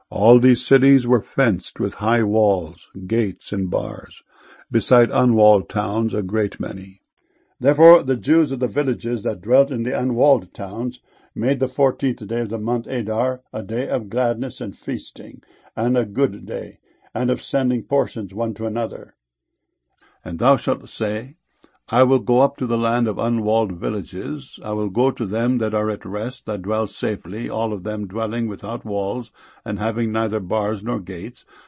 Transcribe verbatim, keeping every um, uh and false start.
All these cities were fenced with high walls, gates, and bars, beside unwalled towns a great many. Therefore the Jews of the villages that dwelt in the unwalled towns made the fourteenth day of the month Adar a day of gladness and feasting, and a good day, and of sending portions one to another. And thou shalt say, I will go up to the land of unwalled villages, I will go to them that are at rest, that dwell safely, all of them dwelling without walls, and having neither bars nor gates,